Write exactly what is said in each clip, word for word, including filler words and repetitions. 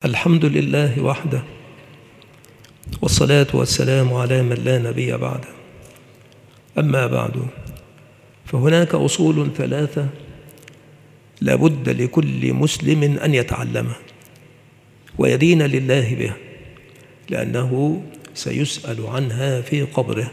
الحمد لله وحده، والصلاة والسلام على من لا نبي بعده. أما بعد، فهناك أصول ثلاثة لا بد لكل مسلم أن يتعلمها ويدين لله بها، لأنه سيسأل عنها في قبره،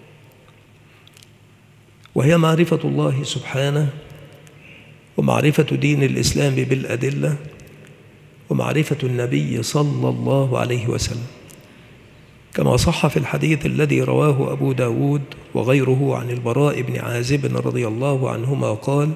وهي معرفة الله سبحانه، ومعرفة دين الإسلام بالأدلة، ومعرفة النبي صلى الله عليه وسلم، كما صح في الحديث الذي رواه أبو داود وغيره عن البراء بن عازب رضي الله عنهما قال: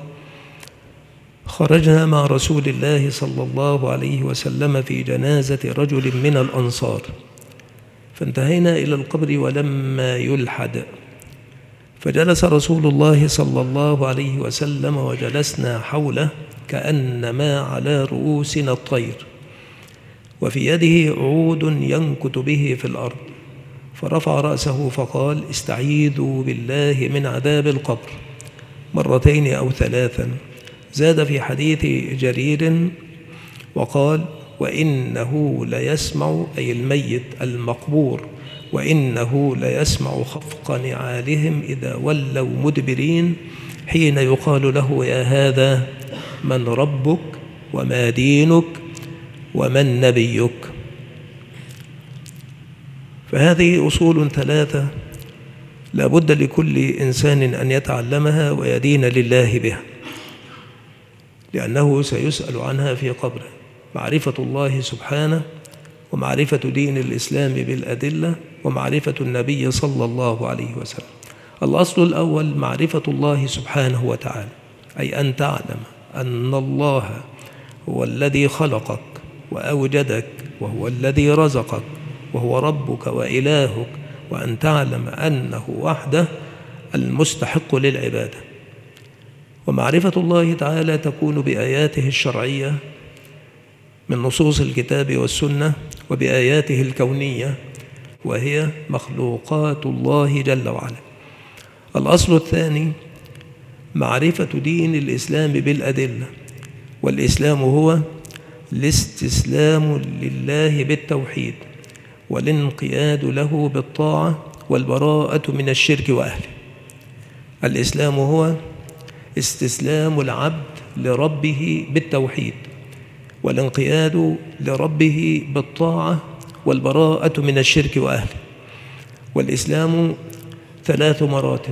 خرجنا مع رسول الله صلى الله عليه وسلم في جنازة رجل من الأنصار، فانتهينا إلى القبر ولما يلحد، فجلس رسول الله صلى الله عليه وسلم وجلسنا حوله كأنما على رؤوسنا الطير، وفي يده عود ينكت به في الأرض، فرفع رأسه فقال: استعيذوا بالله من عذاب القبر مرتين أو ثلاثا. زاد في حديث جرير وقال: وإنه ليسمع، أي الميت المقبور، وإنه ليسمع خفق نعالهم إذا ولوا مدبرين، حين يقال له: يا هذا من ربك وما دينك ومن نبيك. فهذه أصول ثلاثة لا بد لكل إنسان أن يتعلمها ويدين لله بها، لأنه سيسأل عنها في قبره: معرفة الله سبحانه، ومعرفة دين الإسلام بالأدلة، ومعرفة النبي صلى الله عليه وسلم. الأصل الأول معرفة الله سبحانه وتعالى، أي أن تعلم أن الله هو الذي خلقك وأوجدك، وهو الذي رزقك، وهو ربك وإلهك، وأن تعلم أنه وحده المستحق للعبادة. ومعرفة الله تعالى تكون بآياته الشرعية من نصوص الكتاب والسنة، وبآياته الكونية وهي مخلوقات الله جل وعلا. الأصل الثاني معرفة دين الإسلام بالأدلة، والإسلام هو الاستسلام لله بالتوحيد، والانقياد له بالطاعة، والبراءة من الشرك وأهله. الإسلام هو استسلام العبد لربه بالتوحيد، والانقياد لربه بالطاعة، والبراءة من الشرك وأهله. والإسلام ثلاث مراتب: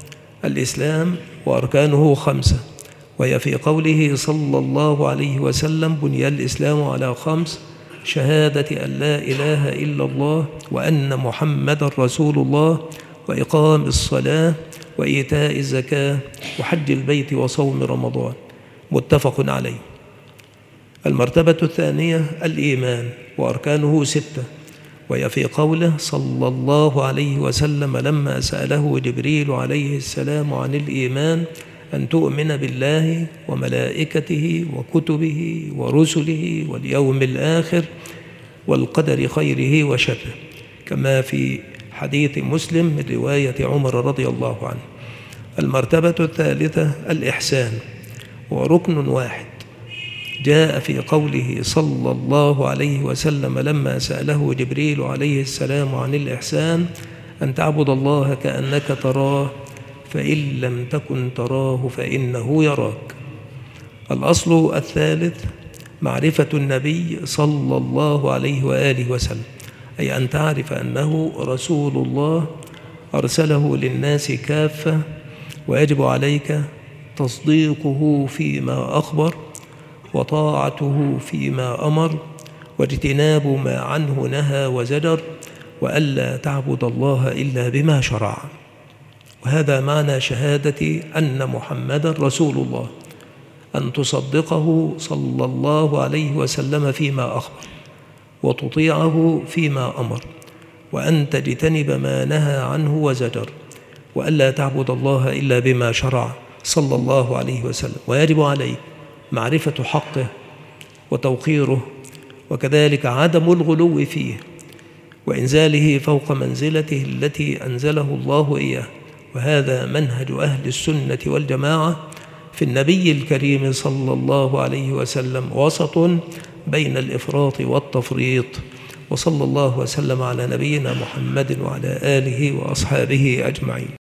الإسلام وأركانه خمسة، وهي في قوله صلى الله عليه وسلم: بني الإسلام على خمس: شهادة أن لا إله إلا الله، وأن محمدا رسول الله، وإقام الصلاة، وإيتاء الزكاة، وحج البيت، وصوم رمضان. متفق عليه. المرتبة الثانية الإيمان، وأركانه ستة، وهي في قوله صلى الله عليه وسلم لما سأله جبريل عليه السلام عن الإيمان: أن تؤمن بالله وملائكته وكتبه ورسله واليوم الآخر والقدر خيره وشره، كما في حديث مسلم من رواية عمر رضي الله عنه. المرتبة الثالثة الإحسان، وركن واحد جاء في قوله صلى الله عليه وسلم لما سأله جبريل عليه السلام عن الإحسان: أن تعبد الله كأنك تراه، فإن لم تكن تراه فإنه يراك. الأصل الثالث معرفة النبي صلى الله عليه وآله وسلم، أي أن تعرف أنه رسول الله أرسله للناس كافة، ويجب عليك تصديقه فيما أخبر، وطاعته فيما أمر، واجتناب ما عنه نهى وزجر، وألا تعبد الله إلا بما شرع. وهذا معنى شهادة أن محمدا رسول الله، أن تصدقه صلى الله عليه وسلم فيما أخبر، وتطيعه فيما أمر، وأن تجتنب ما نهى عنه وزجر، وألا تعبد الله إلا بما شرع صلى الله عليه وسلم. ويجب عليك معرفة حقه وتوقيره، وكذلك عدم الغلو فيه، وإنزاله فوق منزلته التي أنزله الله إياه. وهذا منهج أهل السنة والجماعة في النبي الكريم صلى الله عليه وسلم وسط بين الإفراط والتفريط. وصلى الله وسلم على نبينا محمد وعلى آله وأصحابه أجمعين.